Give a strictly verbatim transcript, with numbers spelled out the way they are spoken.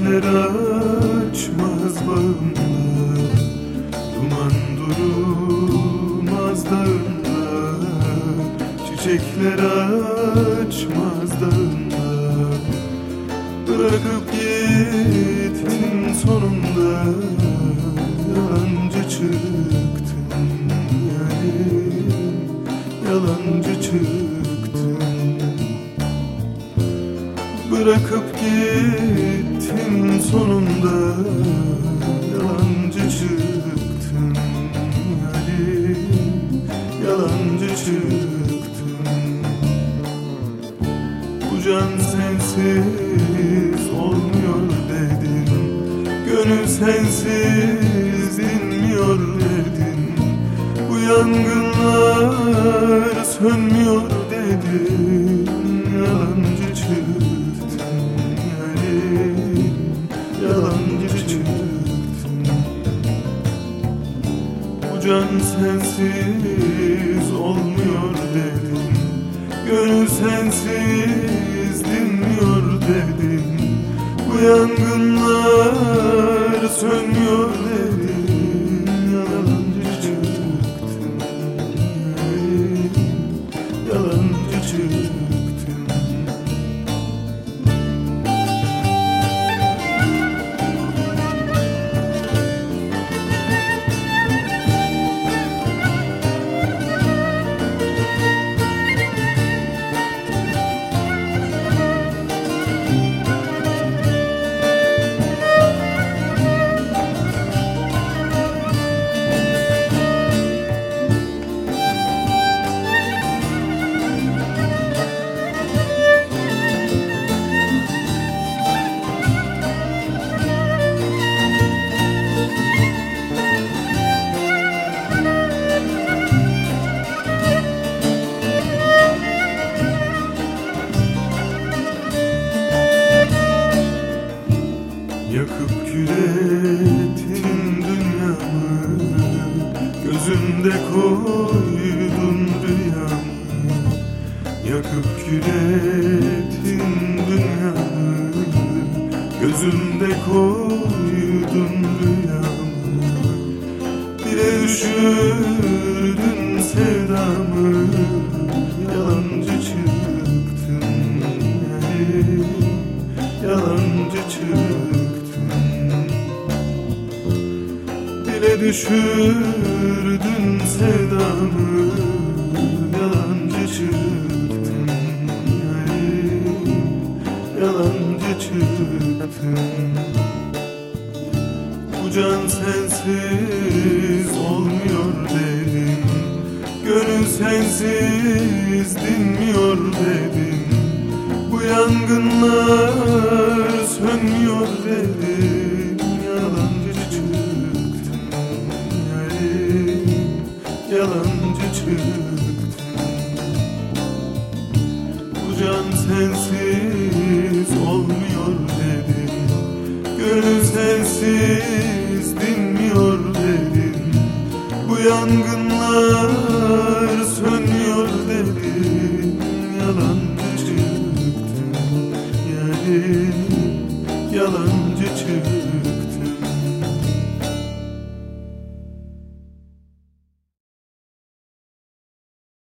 Çiçekler açmaz bağımda, duman durmaz dağımda. Çiçekler açmaz dağımda, bırakıp gittin sonunda. Yalancı çıktın yarim, yalancı çıktın. Bırakıp gittin sonunda. Yalancı çıktın yarim, yalancı çıktın. Bu can sensiz olmuyor dedin, gönül sensiz dinmiyor dedin. Bu yangınlar sönmüyor dedin. Yalancı çıktın yarim, yalancı çıktın. Bu can sensiz olmuyor dedin, gönül sensiz dinmiyor dedin. Bu yangınlar sönmüyor dedin. Yalancı çıktın yarim, yalancı çıktın. Yakıp kül ettin dünyamı, gözünde koydun rüyamı. Yakıp kül ettin dünyamı, gözünde koydun rüyamı. Dile düşürdün sevdamı, yalancı çıktın yarim, yalancı çıktın. Dile düşürdün sevdamı, yalancı çıktın yarim, yalancı çıktın. Bu can sensiz olmuyor dedin, gönül sensiz dinmiyor dedin. Bu yangınlar sönmüyor dedin. Yalancı çıktın yarim, yalancı çıktın. Bu can sensiz olmuyor dedin, gönül sensiz dinmiyor dedin. Bu yangınlar sönmüyor dedin. Yalancı çıktın yarim, yalan